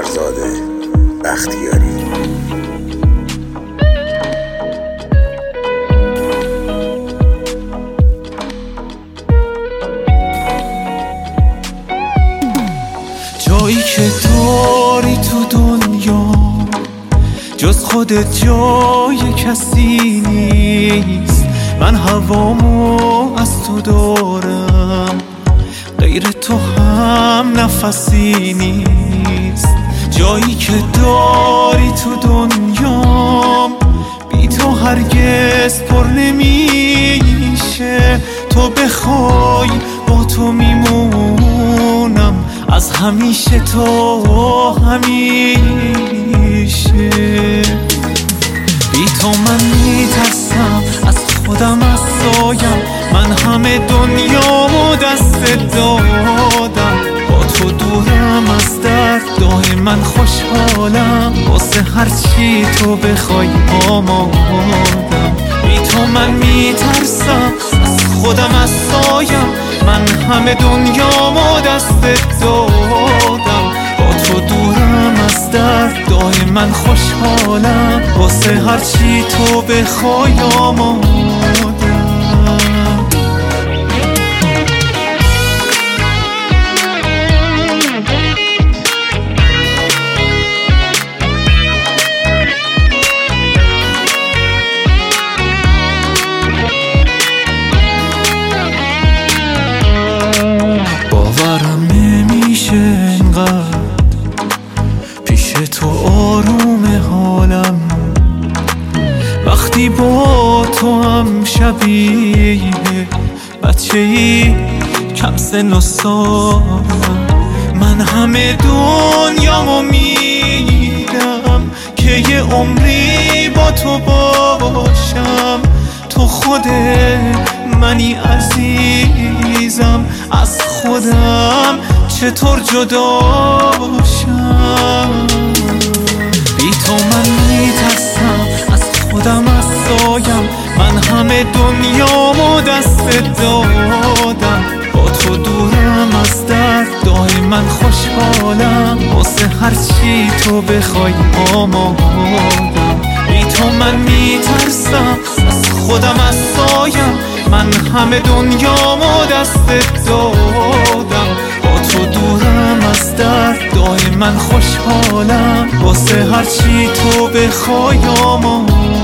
فرزاده بختیاری. جایی که داری تو دنیا جز خودت جای کسی نیست. من هوامو از تو دارم، غیر تو هم نفسی نیست. جایی که داری تو دنیا بی تو هرگز پر نمیشه. تو بخوای با تو میمونم، از همیشه تا همیشه. بی تو من میترسم از خودم، از سایم. من همه دنیامو دست دادم، با تو دورم از درد دائما خوشحالم. واسه هرچی تو بخوای آمادم. بی تو من میترسم از خودم، از سایم. من همه دنیامو دست دادم، با تو دورم از درد دائما خوشحالم. واسه هرچی تو بخوای آمادم. باورم نمیشه انقدر پیش تو آروم حالم، وقتی با تو هم شبیه بچه‌ای کم سن و سالم. من همه دنیامو میدم که یه عمری با تو باشم. تو خود منی عزیزم، از خودم چطور جدا باشم. بی تو من میترسم از خودم، از سایم. من همه دنیامو دست دادم، با تو دورم از درد دائما خوشحالم. واسه هرچی تو بخوای آمادم. بی تو من میترسم از خودم، از سایم. من همه دنیامو دست دادم، با تو دورم از درد دائما خوشحالم. واسه هرچی تو بخوای آمادم.